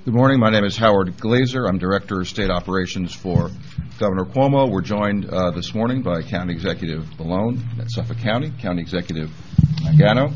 Good morning. My name is Howard Glazer. I'm Director of State Operations for Governor Cuomo. We're joined this morning by County Executive Bellone at Suffolk County, County Executive Mangano,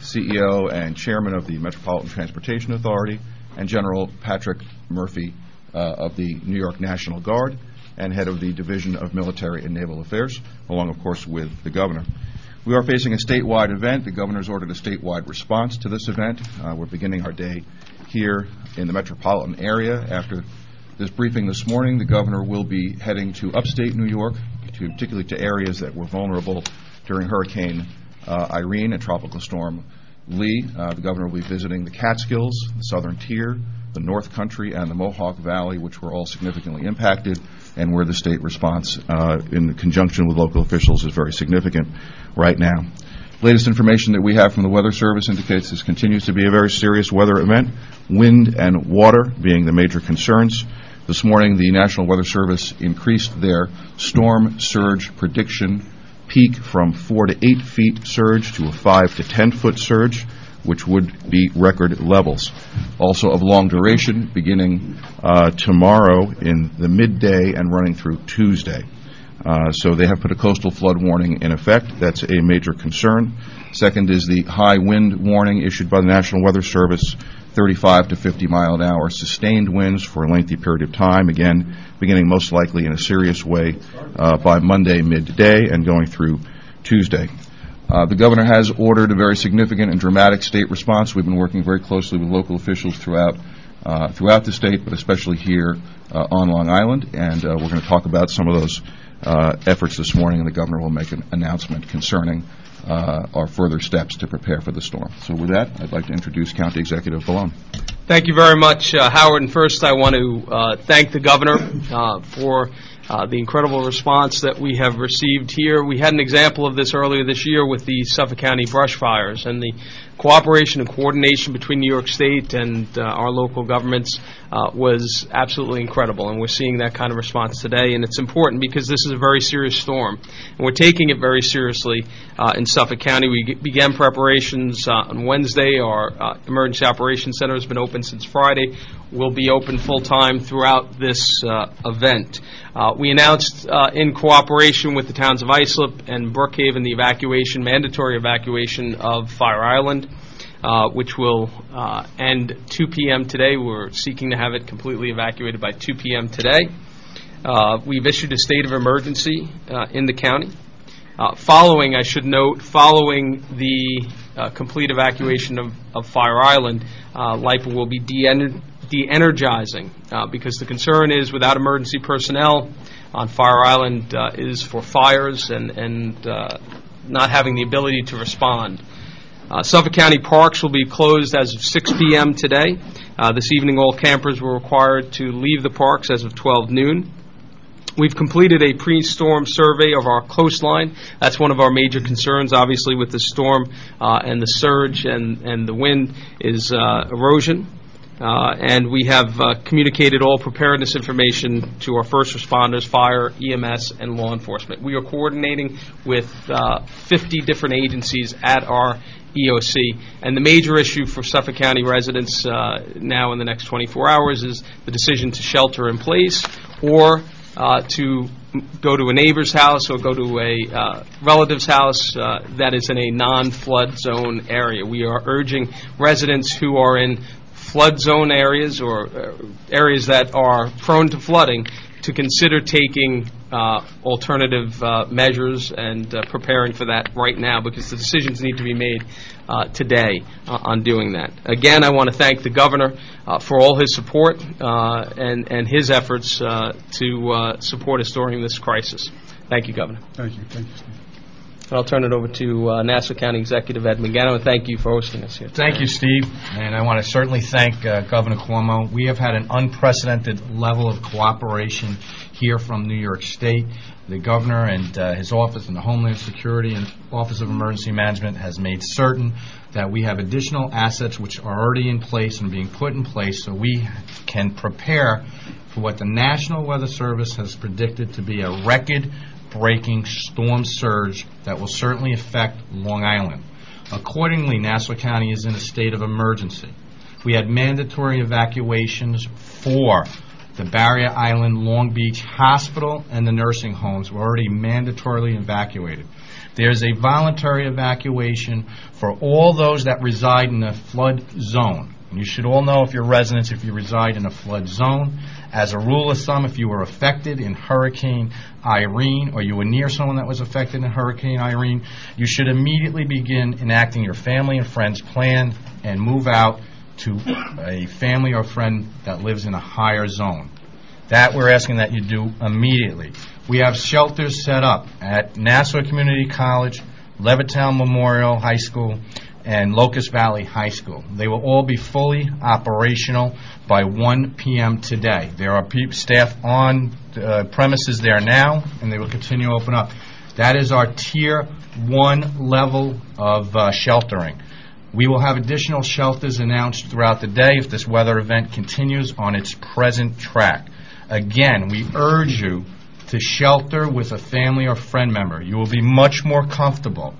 CEO and Chairman of the Metropolitan Transportation Authority, and General Patrick Murphy of the New York National Guard and Head of the Division of Military and Naval Affairs, along, of course, with the Governor. We are facing a statewide event. The Governor's ordered a statewide response to this event. We're beginning our day here in the metropolitan area. After this briefing this morning, the Governor will be heading to upstate New York, particularly to areas that were vulnerable during Hurricane Irene and Tropical Storm Lee. The Governor will be visiting the Catskills, the Southern Tier, the North Country, and the Mohawk Valley, which were all significantly impacted, and where the state response in conjunction with local officials is very significant right now. Latest information that we have from the Weather Service indicates this continues to be a very serious weather event, wind and water being the major concerns. This morning, the National Weather Service increased their storm surge prediction peak from 4 to 8 feet surge to a 5 to 10 foot surge, which would be record levels. Also of long duration, beginning tomorrow in the midday and running through Tuesday. So they have put a coastal flood warning in effect. That's a major concern. Second is the high wind warning issued by the National Weather Service, 35 to 50 mile an hour sustained winds for a lengthy period of time, again, beginning most likely in a serious way by Monday midday and going through Tuesday. The Governor has ordered a very significant and dramatic state response. We've been working very closely with local officials throughout the state, but especially here on Long Island, and we're going to talk about some of those efforts this morning, and the Governor will make an announcement concerning our further steps to prepare for the storm. So with that, I'd like to introduce County Executive Bellone. Thank you very much, Howard. And first, I want to thank the Governor for the incredible response that we have received here. We had an example of this earlier this year with the Suffolk County brush fires, and the cooperation and coordination between New York State and our local governments was absolutely incredible, and we're seeing that kind of response today. And it's important because this is a very serious storm, and we're taking it very seriously in Suffolk County. We began preparations on Wednesday. Our Emergency Operations Center has been open since Friday. We'll be open full-time throughout this event. We announced in cooperation with the towns of Islip and Brookhaven the mandatory evacuation of Fire Island, which will end 2 p.m. today. We're seeking to have it completely evacuated by 2 p.m. today. We've issued a state of emergency in the county. Following the complete evacuation of Fire Island, LIPA will be de-energizing because the concern is without emergency personnel on Fire Island is for fires and not having the ability to respond. Suffolk County parks will be closed as of 6 p.m. today. This evening, all campers were required to leave the parks as of 12 noon. We've completed a pre-storm survey of our coastline. That's one of our major concerns, obviously, with the storm and the surge and the wind is erosion. And we have communicated all preparedness information to our first responders, fire, EMS, and law enforcement. We are coordinating with 50 different agencies at our EOC, and the major issue for Suffolk County residents now in the next 24 hours is the decision to shelter in place or to go to a neighbor's house or go to a relative's house that is in a non-flood zone area. We are urging residents who are in flood zone areas or areas that are prone to flooding to consider taking alternative measures and preparing for that right now, because the decisions need to be made today on doing that. Again, I want to thank the Governor for all his support and his efforts to support us during this crisis. Thank you, Governor. Thank you. Thank you, Steve. I'll turn it over to Nassau County Executive Ed Mangano, and thank you for hosting us here. Thank you, Steve, and I want to certainly thank Governor Cuomo. We have had an unprecedented level of cooperation here from New York State. The Governor and his office and the Homeland Security and Office of Emergency Management has made certain that we have additional assets which are already in place and being put in place so we can prepare for what the National Weather Service has predicted to be a record-breaking storm surge that will certainly affect Long Island. Accordingly, Nassau County is in a state of emergency. We had mandatory evacuations for the Barrier Island, Long Beach Hospital, and the nursing homes were already mandatorily evacuated. There's a voluntary evacuation for all those that reside in a flood zone. And you should all know, if you're residents, if you reside in a flood zone. As a rule of thumb, if you were affected in Hurricane Irene, or you were near someone that was affected in Hurricane Irene, you should immediately begin enacting your family and friends plan and move out to a family or friend that lives in a higher zone. That we're asking that you do immediately. We have shelters set up at Nassau Community College, Levittown Memorial High School, and Locust Valley High School. They will all be fully operational by 1 p.m. today. There are staff on premises there now, and they will continue to open up. That is our Tier 1 level of sheltering. We will have additional shelters announced throughout the day if this weather event continues on its present track. Again, we urge you to shelter with a family or friend member. You will be much more comfortable.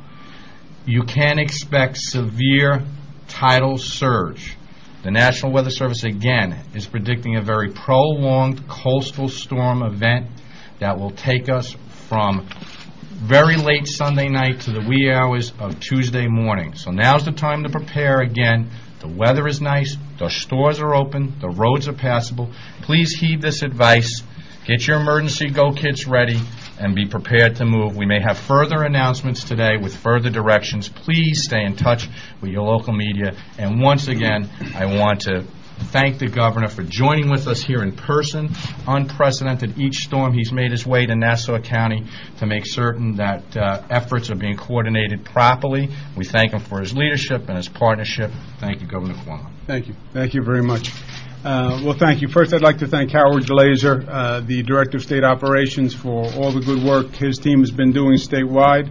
You can expect severe tidal surge. The National Weather Service, again, is predicting a very prolonged coastal storm event that will take us from very late Sunday night to the wee hours of Tuesday morning. So now's the time to prepare again. The weather is nice. The stores are open. The roads are passable. Please heed this advice. Get your emergency go kits ready and be prepared to move. We may have further announcements today with further directions. Please stay in touch with your local media. And once again, I want to thank the governor for joining with us here in person. Unprecedented each storm. He's made his way to Nassau County to make certain that efforts are being coordinated properly. We thank him for his leadership and his partnership. Thank you, Governor Cuomo. Thank you. Thank you very much. Well, thank you. First, I'd like to thank Howard Glazer, the Director of State Operations, for all the good work his team has been doing statewide.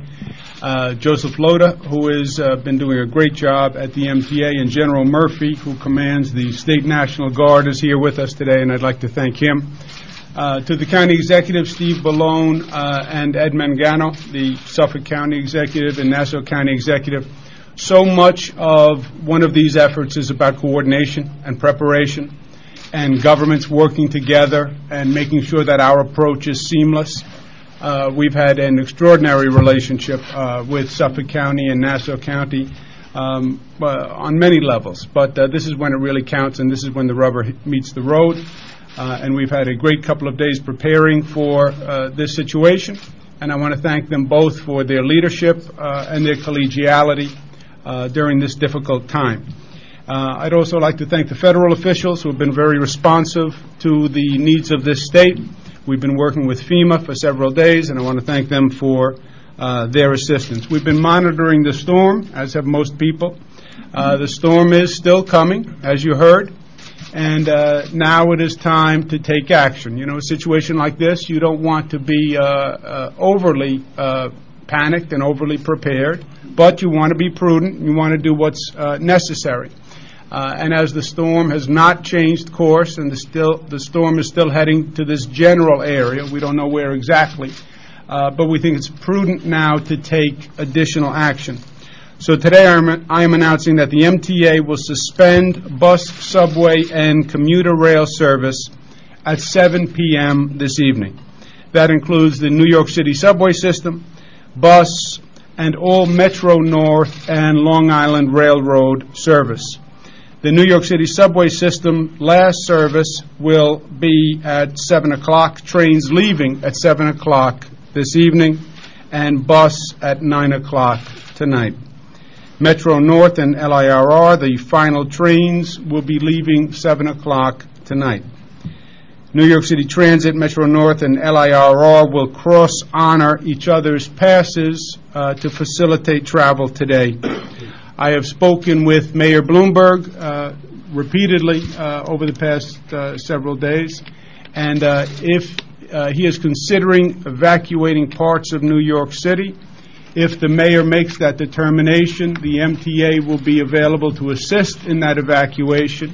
Joseph Loda, who has been doing a great job at the MTA, and General Murphy, who commands the State National Guard, is here with us today, and I'd like to thank him. To the County Executive, Steve Ballone, and Ed Mangano, the Suffolk County Executive and Nassau County Executive. So much of one of these efforts is about coordination and preparation and governments working together and making sure that our approach is seamless. We've had an extraordinary relationship with Suffolk County and Nassau County on many levels, but this is when it really counts, and this is when the rubber meets the road. And we've had a great couple of days preparing for this situation, and I want to thank them both for their leadership and their collegiality during this difficult time. I'd also like to thank the federal officials who have been very responsive to the needs of this state. We've been working with FEMA for several days, and I want to thank them for their assistance. We've been monitoring the storm, as have most people. The storm is still coming, as you heard, and now it is time to take action. You know, a situation like this, you don't want to be overly panicked and overly prepared, but you want to be prudent. You want to do what's necessary. And as the storm has not changed course, and the storm is still heading to this general area, we don't know where exactly, but we think it's prudent now to take additional action. So today I am announcing that the MTA will suspend bus, subway, and commuter rail service at 7 p.m. this evening. That includes the New York City subway system, bus, and all Metro North and Long Island Railroad service. The New York City subway system last service will be at 7 o'clock, trains leaving at 7 o'clock this evening, and bus at 9 o'clock tonight. Metro North and LIRR, the final trains, will be leaving 7 o'clock tonight. New York City Transit, Metro North, and LIRR will cross-honor each other's passes to facilitate travel today. I have spoken with Mayor Bloomberg repeatedly over the past several days, and if he is considering evacuating parts of New York City, if the mayor makes that determination, the MTA will be available to assist in that evacuation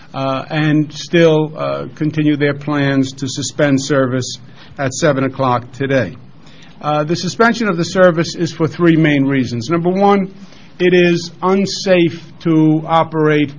and still continue their plans to suspend service at 7 o'clock today. The suspension of the service is for three main reasons. Number one, it is unsafe to operate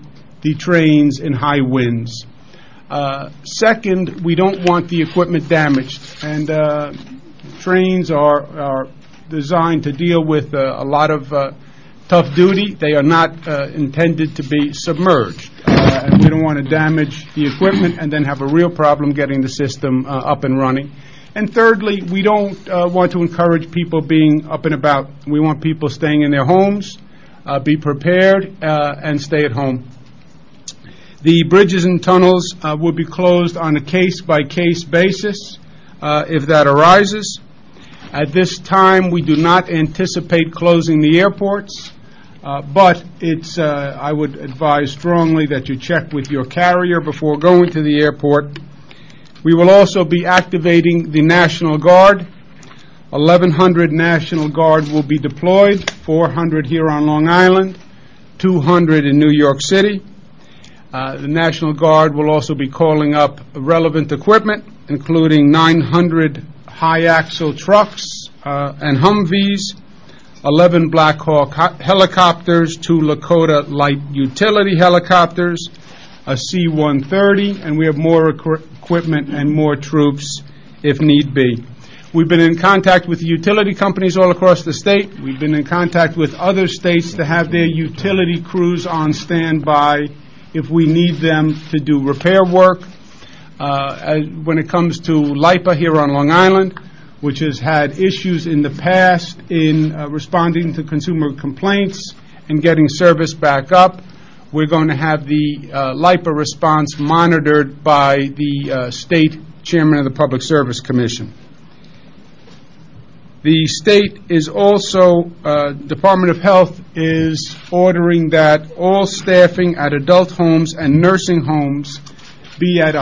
the trains in high winds. Second, we don't want the equipment damaged, and trains are designed to deal with a lot of tough duty. They are not intended to be submerged, and we don't want to damage the equipment and then have a real problem getting the system up and running. And thirdly, we don't want to encourage people being up and about. We want people staying in their homes, be prepared, and stay at home. The bridges and tunnels will be closed on a case-by-case basis if that arises. At this time, we do not anticipate closing the airports, but I would advise strongly that you check with your carrier before going to the airport. We will also be activating the National Guard. 1,100 National Guard will be deployed, 400 here on Long Island, 200 in New York City. The National Guard will also be calling up relevant equipment, including 900 high-axle trucks and Humvees, 11 Black Hawk helicopters, 2 Lakota light utility helicopters, a C-130, and we have more equipment and more troops if need be. We've been in contact with the utility companies all across the state. We've been in contact with other states to have their utility crews on standby if we need them to do repair work. When it comes to LIPA here on Long Island, which has had issues in the past in responding to consumer complaints and getting service back up, we're going to have the LIPA response monitored by the state chairman of the Public Service Commission. The state is also, Department of Health is ordering that all staffing at adult homes and nursing homes be at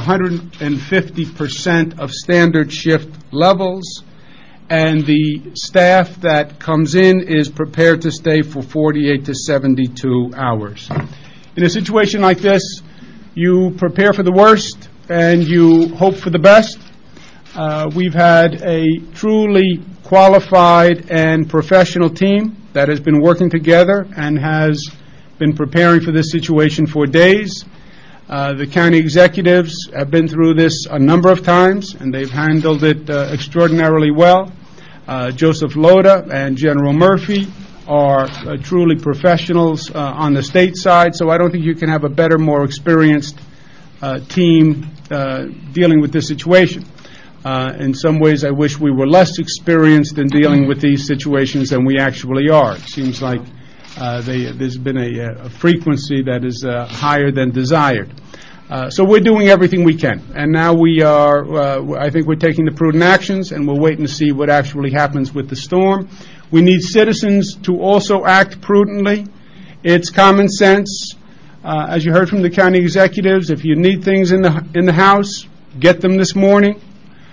150% of standard shift levels, and the staff that comes in is prepared to stay for 48 to 72 hours. In a situation like this, you prepare for the worst and you hope for the best. We've had a truly qualified and professional team that has been working together and has been preparing for this situation for days. The county executives have been through this a number of times, and they've handled it extraordinarily well. Joseph Loda and General Murphy are truly professionals on the state side, so I don't think you can have a better, more experienced team dealing with this situation. In some ways, I wish we were less experienced in dealing with these situations than we actually are. It seems like there's been a frequency that is higher than desired. So we're doing everything we can. And now we are, I think we're taking the prudent actions, and we'll wait and see what actually happens with the storm. We need citizens to also act prudently. It's common sense. As you heard from the county executives, if you need things in the house, get them this morning.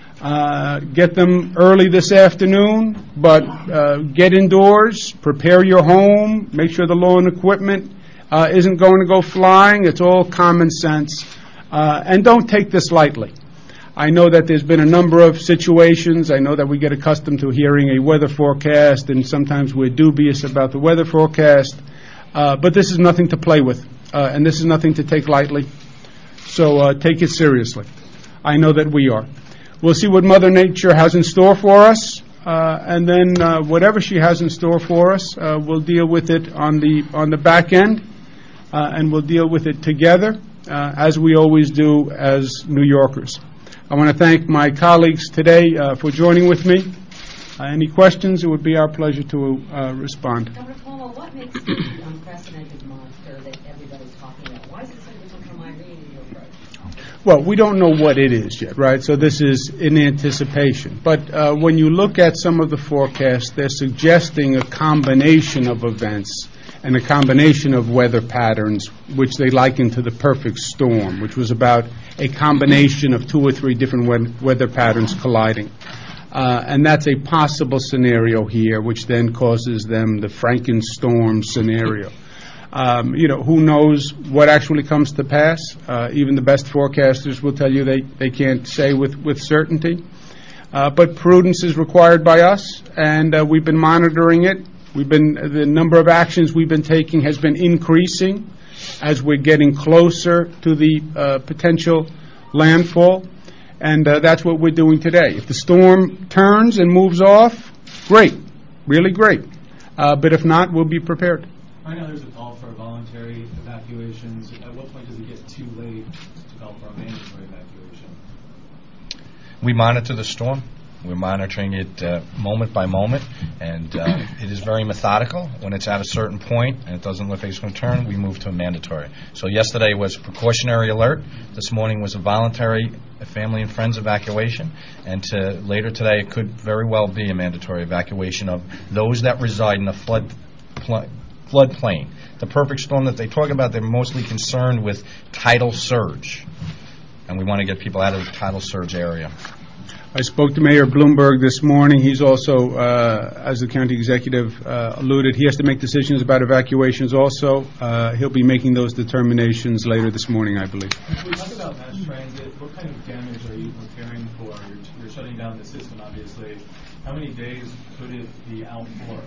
Get them early this afternoon, but get indoors, prepare your home, make sure the lawn equipment isn't going to go flying. It's all common sense. And don't take this lightly. I know that there's been a number of situations. I know that we get accustomed to hearing a weather forecast, and sometimes we're dubious about the weather forecast. But this is nothing to play with, and this is nothing to take lightly. So take it seriously. I know that we are. We'll see what Mother Nature has in store for us, and then whatever she has in store for us, we'll deal with it on the back end, and we'll deal with it together, as we always do as New Yorkers. I want to thank my colleagues today for joining with me. Any questions? It would be our pleasure to respond. Governor Cuomo, what makes it the unprecedented monster that everybody's talking about? Why is it so different from Irene in your approach? Well, we don't know what it is yet, right? So this is in anticipation. But when you look at some of the forecasts, they're suggesting a combination of events and a combination of weather patterns, which they liken to the perfect storm, which was about a combination of 2 or 3 different weather patterns colliding. And that's a possible scenario here, which then causes them the Frankenstorm scenario. Who knows what actually comes to pass? Even the best forecasters will tell you they can't say with certainty. But prudence is required by us, and we've been monitoring it. The number of actions we've been taking has been increasing. as we're getting closer to the potential landfall, and that's what we're doing today. If the storm turns and moves off, great, really great. But if not, we'll be prepared. I know there's a call for voluntary evacuations. At what point does it get too late to call for a mandatory evacuation? We monitor the storm. We're monitoring it moment by moment, and it is very methodical. When it's at a certain point and it doesn't look like it's going to turn, we move to a mandatory. So yesterday was precautionary alert. This morning was a voluntary family and friends evacuation, and later today it could very well be a mandatory evacuation of those that reside in the floodplain. The perfect storm that they talk about, they're mostly concerned with tidal surge, and we want to get people out of the tidal surge area. I spoke to Mayor Bloomberg this morning. He's also, as the county executive alluded, he has to make decisions about evacuations also. He'll be making those determinations later this morning, I believe. If we talk about mass transit, what kind of damage are you preparing for? You're shutting down the system, obviously. How many days could it be out for?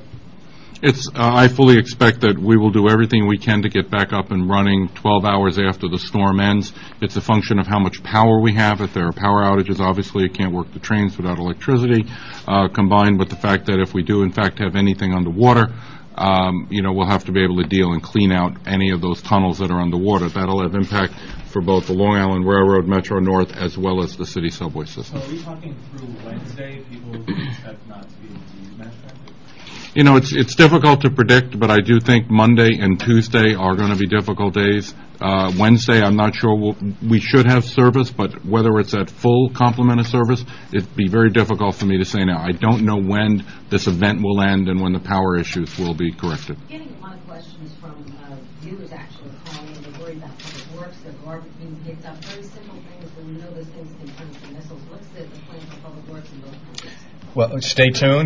I fully expect that we will do everything we can to get back up and running 12 hours after the storm ends. It's a function of how much power we have. If there are power outages, obviously it can't work the trains without electricity, combined with the fact that if we do, in fact, have anything underwater, we'll have to be able to deal and clean out any of those tunnels that are underwater. That'll have impact for both the Long Island Railroad, Metro North, as well as the city subway system. So are we talking through Wednesday? People expect not to be able to use mass transit? It's difficult to predict, but I do think Monday and Tuesday are going to be difficult days. Wednesday, I'm not sure we should have service, but whether it's at full complement of service, it'd be very difficult for me to say now. I don't know when this event will end and when the power issues will be corrected. Getting a lot of questions from viewers actually calling in. They're worried about public works, the garbage being picked up, very simple things, but we know those things can turn into missiles. What's the plan for public works in both countries? Well, stay tuned.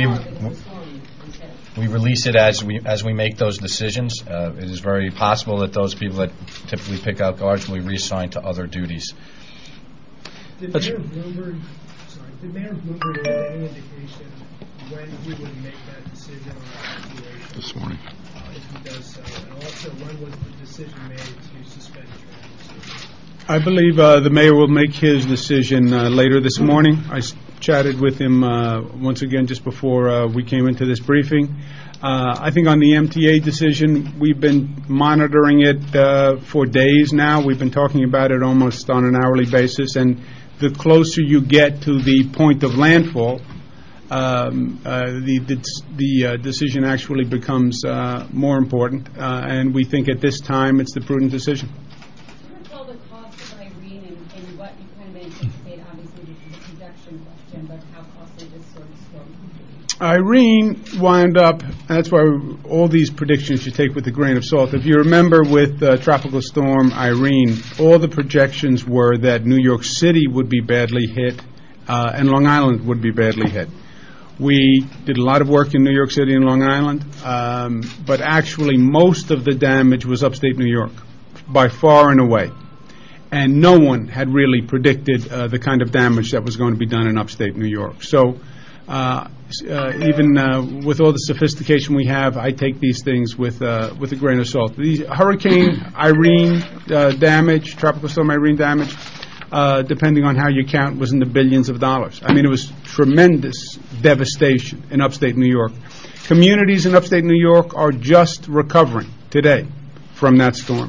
We release it as we make those decisions. It is very possible that those people that typically pick out garbage will be reassigned to other duties. Did Mayor Bloomberg have any indication when he would make that decision on evacuation? This morning. If he does so, and also when was the decision made to suspend transit? I believe the mayor will make his decision later this morning. I chatted with him once again just before we came into this briefing. I think on the MTA decision, we've been monitoring it for days now. We've been talking about it almost on an hourly basis, and the closer you get to the point of landfall, the decision actually becomes more important, and we think at this time it's the prudent decision. Irene wound up, that's why all these predictions you take with a grain of salt. If you remember with Tropical Storm Irene, all the projections were that New York City would be badly hit and Long Island would be badly hit. We did a lot of work in New York City and Long Island, but actually most of the damage was upstate New York, by far and away. And no one had really predicted the kind of damage that was going to be done in upstate New York. So even with all the sophistication we have, I take these things with a grain of salt. The Hurricane Irene damage, Tropical Storm Irene damage, depending on how you count, was in the billions of dollars. I mean, it was tremendous devastation in upstate New York. Communities in upstate New York are just recovering today from that storm.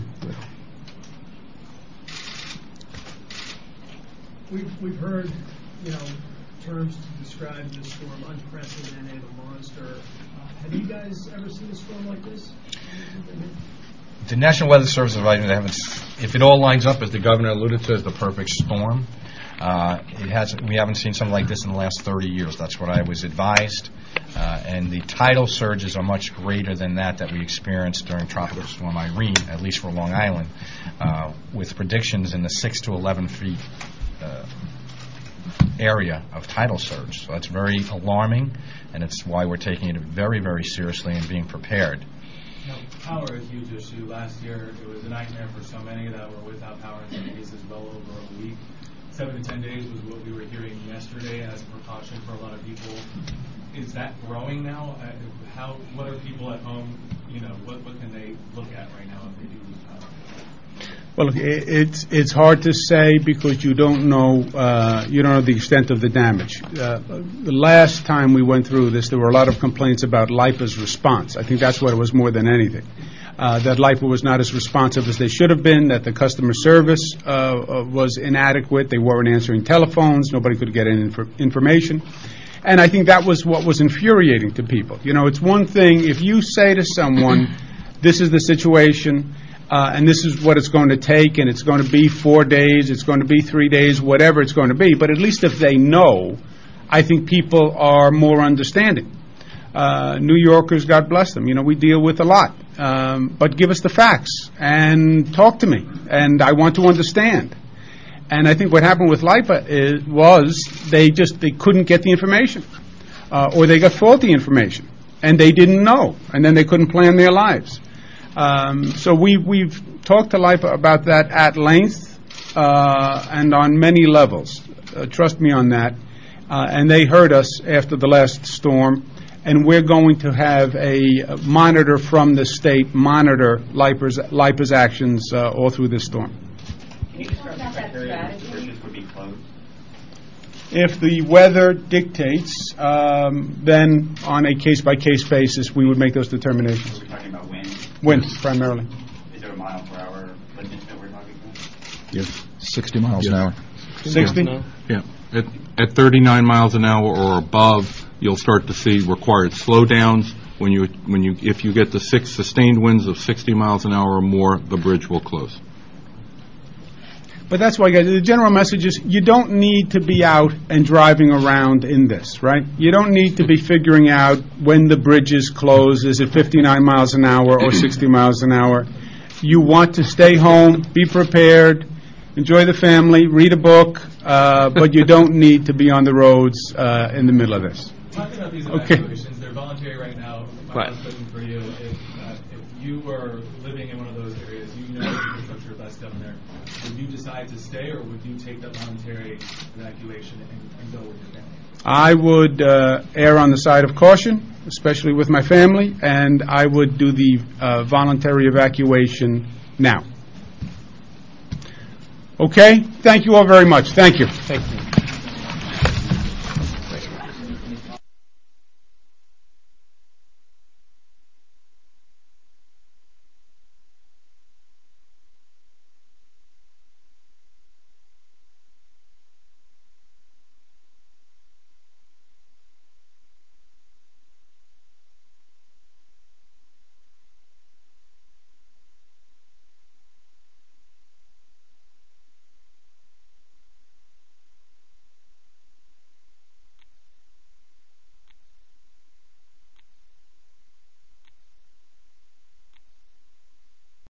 We've heard, terms to describe this storm, unprecedented, a monster. Have you guys ever seen a storm like this? The National Weather Service advises if it all lines up as the governor alluded to as the perfect storm. We haven't seen something like this in the last 30 years. That's what I was advised. And the tidal surges are much greater than that we experienced during Tropical Storm Irene, at least for Long Island, with predictions in the 6 to 11 feet area of tidal surge. So that's very alarming, and it's why we're taking it very, very seriously and being prepared. Power is a huge issue. Last year, it was a nightmare for so many that were without power in some cases well over a week. 7 to 10 days was what we were hearing yesterday as a precaution for a lot of people. Is that growing now? What are people at home, what can they look at right now if they do lose power? Well, look, it's hard to say because you don't know the extent of the damage. The last time we went through this, there were a lot of complaints about LIPA's response. I think that's what it was more than anything. That LIPA was not as responsive as they should have been, that the customer service was inadequate, they weren't answering telephones, nobody could get any information. And I think that was what was infuriating to people. It's one thing if you say to someone, this is the situation, and this is what it's going to take, and it's going to be 4 days, it's going to be 3 days, whatever it's going to be. But at least if they know, I think people are more understanding. New Yorkers, God bless them, we deal with a lot. But give us the facts and talk to me, and I want to understand. And I think what happened with LIPA was they couldn't get the information, or they got faulty information, and they didn't know, and then they couldn't plan their lives. So we've talked to LIPA about that at length and on many levels. Trust me on that. And they heard us after the last storm, and we're going to have a monitor from the state monitor LIPA's actions all through this storm. Can you describe the criteria which bridges would be closed? If the weather dictates, then on a case-by-case basis, we would make those determinations. Are we talking about wind? Wind, primarily. Is there a mile-per-hour limit that we're talking about? Yes. 60 miles an hour. 60? Yeah. At 39 miles an hour or above, you'll start to see required slowdowns. If you get the 6 sustained winds of 60 miles an hour or more, the bridge will close. But that's why, guys, the general message is you don't need to be out and driving around in this, right? You don't need to be figuring out when the bridges close. Is it 59 miles an hour or 60 miles an hour? You want to stay home, be prepared, enjoy the family, read a book, but you don't need to be on the roads in the middle of this. Talking about these Okay. evacuations, they're voluntary right now. Right. My question for you, if you were living in one of those areas, the infrastructure that's down there, would you decide to stay, or would you take that voluntary evacuation and go with your family? I would err on the side of caution, especially with my family, and I would do the voluntary evacuation now. Okay? Thank you all very much. Thank you. Thank you.